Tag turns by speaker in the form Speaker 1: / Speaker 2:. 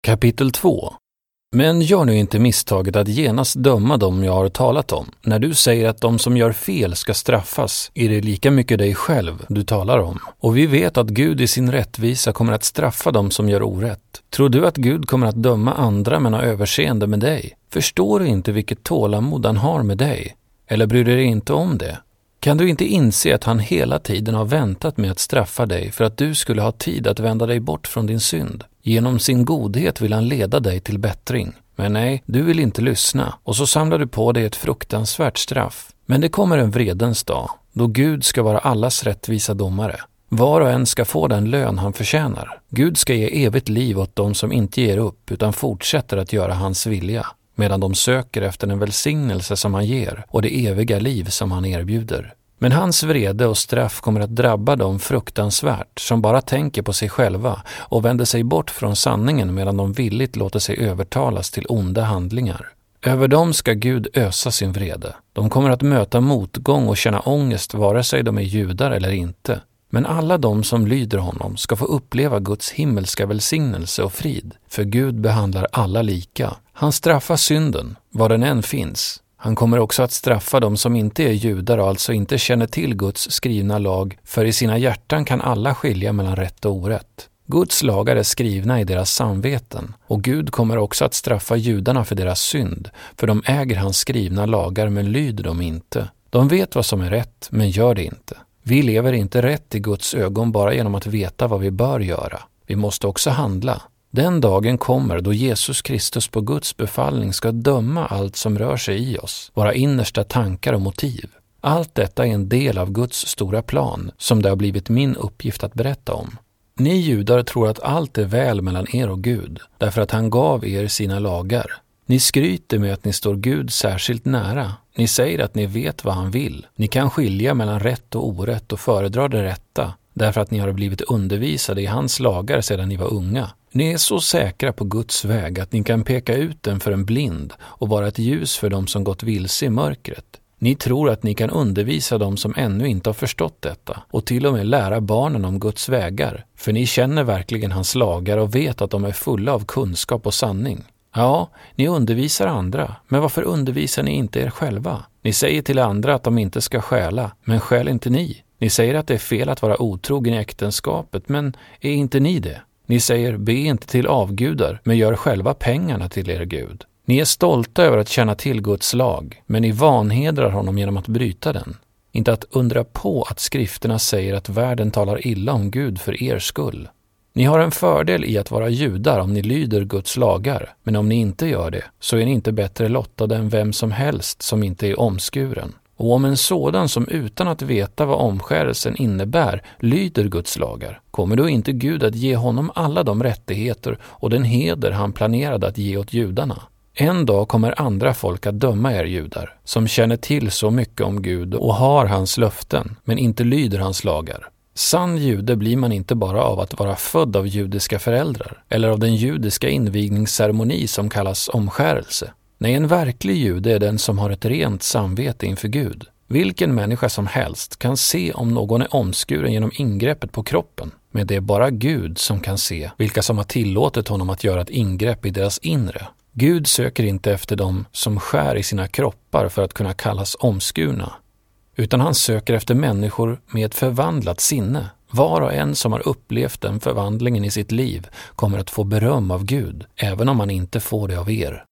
Speaker 1: Kapitel 2. Men gör nu inte misstaget att genast döma dem jag har talat om. När du säger att de som gör fel ska straffas, är det lika mycket dig själv du talar om. Och vi vet att Gud i sin rättvisa kommer att straffa dem som gör orätt. Tror du att Gud kommer att döma andra men ha överseende med dig? Förstår du inte vilket tålamod han har med dig? Eller bryr du dig inte om det? Kan du inte inse att han hela tiden har väntat med att straffa dig för att du skulle ha tid att vända dig bort från din synd? Genom sin godhet vill han leda dig till bättring. Men nej, du vill inte lyssna och så samlar du på dig ett fruktansvärt straff. Men det kommer en vredens dag, då Gud ska vara allas rättvisa domare. Var och en ska få den lön han förtjänar. Gud ska ge evigt liv åt dem som inte ger upp utan fortsätter att göra hans vilja, medan de söker efter den välsignelse som han ger och det eviga liv som han erbjuder. Men hans vrede och straff kommer att drabba dem fruktansvärt som bara tänker på sig själva och vänder sig bort från sanningen medan de villigt låter sig övertalas till onda handlingar. Över dem ska Gud ösa sin vrede. De kommer att möta motgång och känna ångest vare sig de är judar eller inte. Men alla de som lyder honom ska få uppleva Guds himmelska välsignelse och frid. För Gud behandlar alla lika. Han straffar synden, var den än finns. Han kommer också att straffa dem som inte är judar och alltså inte känner till Guds skrivna lag, för i sina hjärtan kan alla skilja mellan rätt och orätt. Guds lagar är skrivna i deras samveten, och Gud kommer också att straffa judarna för deras synd, för de äger hans skrivna lagar men lyder dem inte. De vet vad som är rätt, men gör det inte. Vi lever inte rätt i Guds ögon bara genom att veta vad vi bör göra. Vi måste också handla. Den dagen kommer då Jesus Kristus på Guds befallning ska döma allt som rör sig i oss, våra innersta tankar och motiv. Allt detta är en del av Guds stora plan som det har blivit min uppgift att berätta om. Ni judar tror att allt är väl mellan er och Gud, därför att han gav er sina lagar. Ni skryter med att ni står Gud särskilt nära. Ni säger att ni vet vad han vill. Ni kan skilja mellan rätt och orätt och föredrar det rätta, därför att ni har blivit undervisade i hans lagar sedan ni var unga. Ni är så säkra på Guds väg att ni kan peka ut den för en blind och vara ett ljus för dem som gått vilse i mörkret. Ni tror att ni kan undervisa dem som ännu inte har förstått detta och till och med lära barnen om Guds vägar, för ni känner verkligen hans lagar och vet att de är fulla av kunskap och sanning. Ja, ni undervisar andra, men varför undervisar ni inte er själva? Ni säger till andra att de inte ska stjäla, men stjäl inte ni. Ni säger att det är fel att vara otrogen i äktenskapet, men är inte ni det? Ni säger, be inte till avgudar, men gör själva pengarna till er Gud. Ni är stolta över att känna till Guds lag, men ni vanhedrar honom genom att bryta den. Inte att undra på att skrifterna säger att världen talar illa om Gud för er skull. Ni har en fördel i att vara judar om ni lyder Guds lagar, men om ni inte gör det så är ni inte bättre lottade än vem som helst som inte är omskuren. Och om en sådan som utan att veta vad omskärelsen innebär lyder Guds lagar, kommer då inte Gud att ge honom alla de rättigheter och den heder han planerade att ge åt judarna? En dag kommer andra folk att döma er judar, som känner till så mycket om Gud och har hans löften, men inte lyder hans lagar. Sann jude blir man inte bara av att vara född av judiska föräldrar, eller av den judiska invigningsceremoni som kallas omskärelse. Nej, en verklig jude är den som har ett rent samvete inför Gud. Vilken människa som helst kan se om någon är omskuren genom ingreppet på kroppen, men det är bara Gud som kan se vilka som har tillåtit honom att göra ett ingrepp i deras inre. Gud söker inte efter dem som skär i sina kroppar för att kunna kallas omskurna, utan han söker efter människor med ett förvandlat sinne. Var och en som har upplevt den förvandlingen i sitt liv kommer att få beröm av Gud, även om man inte får det av er.